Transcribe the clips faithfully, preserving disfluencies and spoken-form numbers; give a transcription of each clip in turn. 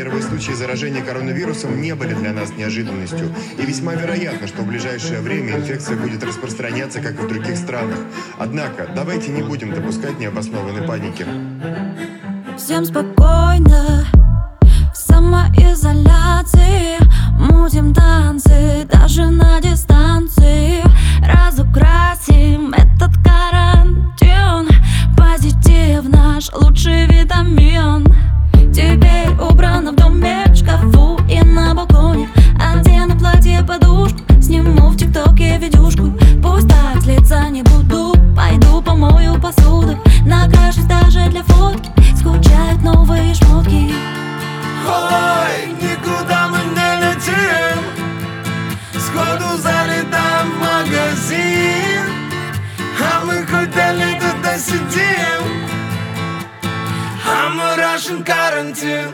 Первые случаи заражения коронавирусом не были для нас неожиданностью, и весьма вероятно, что в ближайшее время инфекция будет распространяться, как и в других странах. Однако, давайте не будем допускать необоснованной паники. Всем спокойно, в самоизоляции мутим танцы, даже на дистанции. Разукрасим этот карантин, позитив наш лучший витамин. Теперь убрано в доме, в шкафу и на балконе. Одену платье, подушку, сниму в тиктоке видюшку. Пусть так с лица не буду, пойду помою посуду. Накрашусь даже для фотки, скучают новые шмотки. Ой, никуда мы не летим, сходу залетаем в магазин. А мы хотели туда сидим, а мы Russian карантин.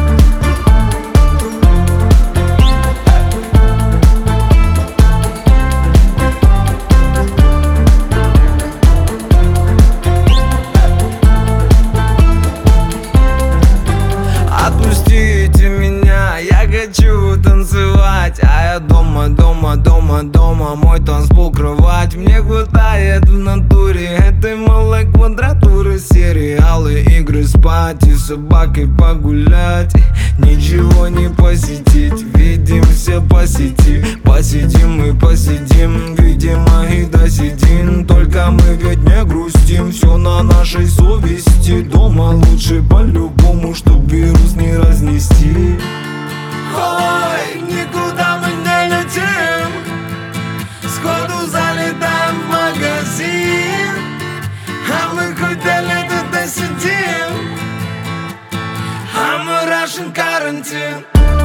Отпустите меня, я хочу танцевать, а я дома, дома, дома, дома, мой танцпол, кровать. Мне хватает в натуре этой малой квадратуры. Сериалы, игры, спать и с собакой погулять. Ничего не посетить, видимся по сети. Посидим и посидим, видимо и досидим. Только мы ведь не грустим, все на нашей совести. Дома лучше по-любому, чтоб вирус не разнести. Ой, никуда мы не летим, сходу залетаем в магазин. А мы хотели туда сидим, а мы Russian карантин.